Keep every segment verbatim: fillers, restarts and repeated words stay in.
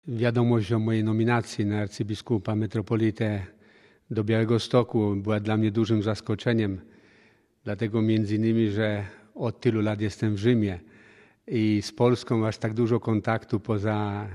Wiadomość o mojej nominacji na arcybiskupa metropolitę do Białegostoku była dla mnie dużym zaskoczeniem. Dlatego między innymi, że od tylu lat jestem w Rzymie i z Polską aż tak dużo kontaktu poza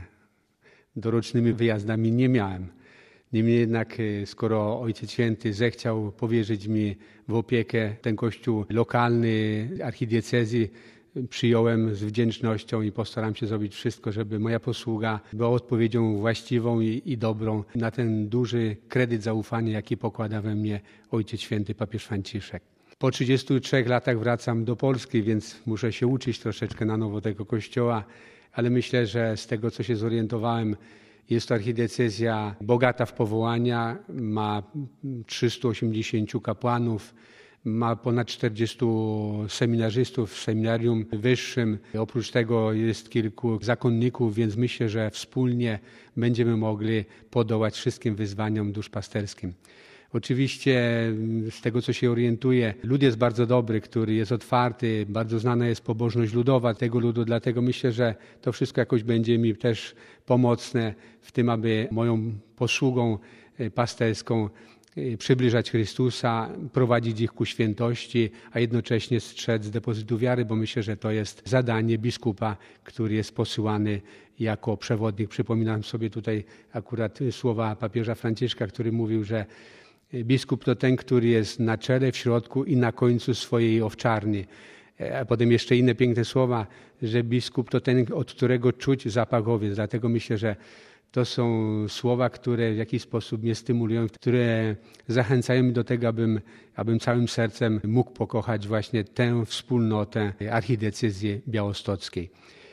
dorocznymi wyjazdami nie miałem. Niemniej jednak, skoro Ojciec Święty zechciał powierzyć mi w opiekę ten kościół lokalny archidiecezji, przyjąłem z wdzięcznością i postaram się zrobić wszystko, żeby moja posługa była odpowiedzią właściwą i, i dobrą na ten duży kredyt zaufania, jaki pokłada we mnie Ojciec Święty papież Franciszek. Po trzydziestu trzech latach wracam do Polski, więc muszę się uczyć troszeczkę na nowo tego kościoła, ale myślę, że z tego, co się zorientowałem, jest to archidiecezja bogata w powołania, ma trzystu osiemdziesięciu kapłanów, ma ponad czterdziestu seminarzystów w seminarium wyższym. Oprócz tego jest kilku zakonników, więc myślę, że wspólnie będziemy mogli podołać wszystkim wyzwaniom duszpasterskim. Oczywiście z tego, co się orientuję, lud jest bardzo dobry, który jest otwarty, bardzo znana jest pobożność ludowa tego ludu, dlatego myślę, że to wszystko jakoś będzie mi też pomocne w tym, aby moją posługą pasterską przybliżać Chrystusa, prowadzić ich ku świętości, a jednocześnie strzec depozytu wiary, bo myślę, że to jest zadanie biskupa, który jest posyłany jako przewodnik. Przypominam sobie tutaj akurat słowa papieża Franciszka, który mówił, że biskup to ten, który jest na czele, w środku i na końcu swojej owczarni. A potem jeszcze inne piękne słowa, że biskup to ten, od którego czuć zapach owiec. Dlatego myślę, że to są słowa, które w jakiś sposób mnie stymulują, które zachęcają mnie do tego, abym, abym całym sercem mógł pokochać właśnie tę wspólnotę archidiecezji białostockiej.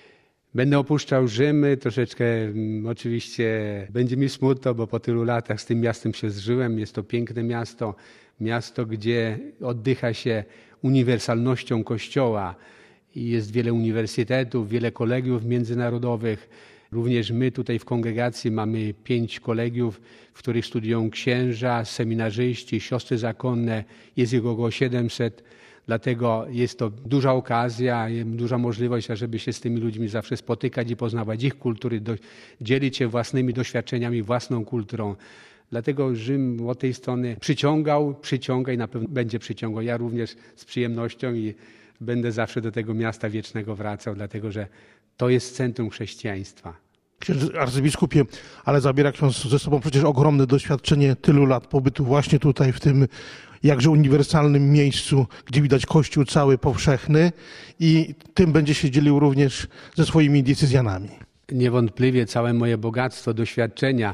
Będę opuszczał Rzym, troszeczkę oczywiście będzie mi smutno, bo po tylu latach z tym miastem się zżyłem. Jest to piękne miasto, miasto, gdzie oddycha się uniwersalnością Kościoła i jest wiele uniwersytetów, wiele kolegiów międzynarodowych. Również my tutaj w kongregacji mamy pięć kolegiów, w których studiują księża, seminarzyści, siostry zakonne. Jest ich około siedemset. Dlatego jest to duża okazja, duża możliwość, ażeby się z tymi ludźmi zawsze spotykać i poznawać ich kultury, do, dzielić się własnymi doświadczeniami, własną kulturą. Dlatego Rzym od tej strony przyciągał, przyciąga i na pewno będzie przyciągał. Ja również z przyjemnością i będę zawsze do tego miasta wiecznego wracał, dlatego że to jest centrum chrześcijaństwa. Księże arcybiskupie, ale zabiera ksiądz ze sobą przecież ogromne doświadczenie tylu lat pobytu właśnie tutaj w tym jakże uniwersalnym miejscu, gdzie widać Kościół cały powszechny i tym będzie się dzielił również ze swoimi diecezjanami. Niewątpliwie całe moje bogactwo doświadczenia,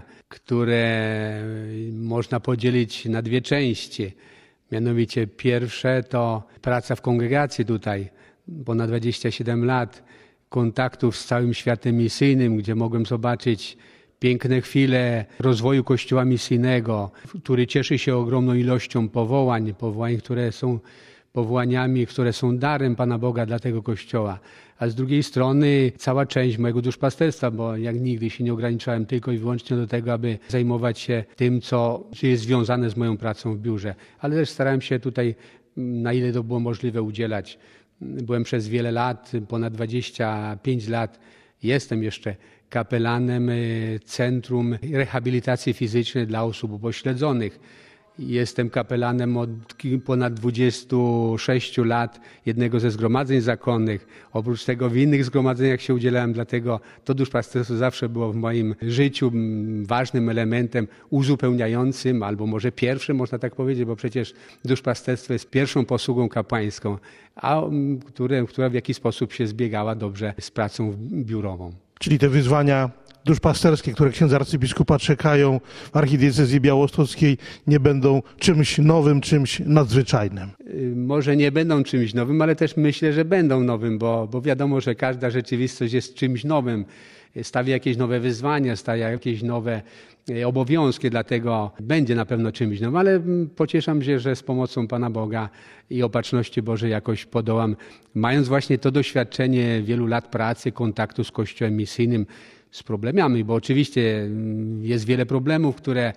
które można podzielić na dwie części. Mianowicie pierwsze to praca w kongregacji tutaj, ponad dwadzieścia siedem lat kontaktów z całym światem misyjnym, gdzie mogłem zobaczyć piękne chwile rozwoju Kościoła misyjnego, który cieszy się ogromną ilością powołań, powołań, które są powołaniami, które są darem Pana Boga dla tego Kościoła. A z drugiej strony cała część mojego duszpasterstwa, bo jak nigdy się nie ograniczałem tylko i wyłącznie do tego, aby zajmować się tym, co jest związane z moją pracą w biurze. Ale też starałem się tutaj, na ile to było możliwe, udzielać. Byłem przez wiele lat, ponad dwadzieścia pięć lat, jestem jeszcze kapelanem Centrum Rehabilitacji Fizycznej dla Osób Upośledzonych. Jestem kapelanem od ponad dwudziestu sześciu lat jednego ze zgromadzeń zakonnych. Oprócz tego w innych zgromadzeniach się udzielałem, dlatego to duszpasterstwo zawsze było w moim życiu ważnym elementem uzupełniającym, albo może pierwszym, można tak powiedzieć, bo przecież duszpasterstwo jest pierwszą posługą kapłańską, a które, która w jakiś sposób się zbiegała dobrze z pracą biurową. Czyli te wyzwania duszpasterskie, które księdza arcybiskupa czekają w archidiecezji białostockiej, nie będą czymś nowym, czymś nadzwyczajnym. Może nie będą czymś nowym, ale też myślę, że będą nowym, bo, bo wiadomo, że każda rzeczywistość jest czymś nowym. Stawia jakieś nowe wyzwania, stawia jakieś nowe obowiązki, dlatego będzie na pewno czymś nowym, ale pocieszam się, że z pomocą Pana Boga i opatrzności Bożej jakoś podołam, mając właśnie to doświadczenie wielu lat pracy, kontaktu z Kościołem misyjnym, z problemami, bo oczywiście jest wiele problemów, które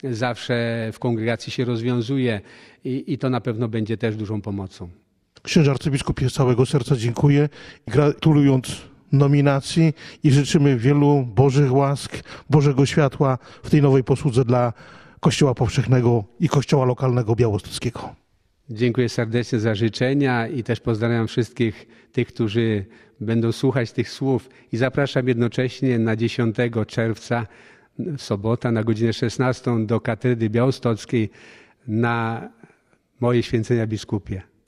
zawsze w kongregacji się rozwiązuje i, i to na pewno będzie też dużą pomocą. Księże arcybiskupie, z całego serca dziękuję i gratulując nominacji i życzymy wielu Bożych łask, Bożego światła w tej nowej posłudze dla Kościoła Powszechnego i Kościoła Lokalnego Białostockiego. Dziękuję serdecznie za życzenia i też pozdrawiam wszystkich tych, którzy będą słuchać tych słów i zapraszam jednocześnie na dziesiątego czerwca, sobota, na godzinę szesnastą do Katedry Białostockiej na moje święcenia biskupie.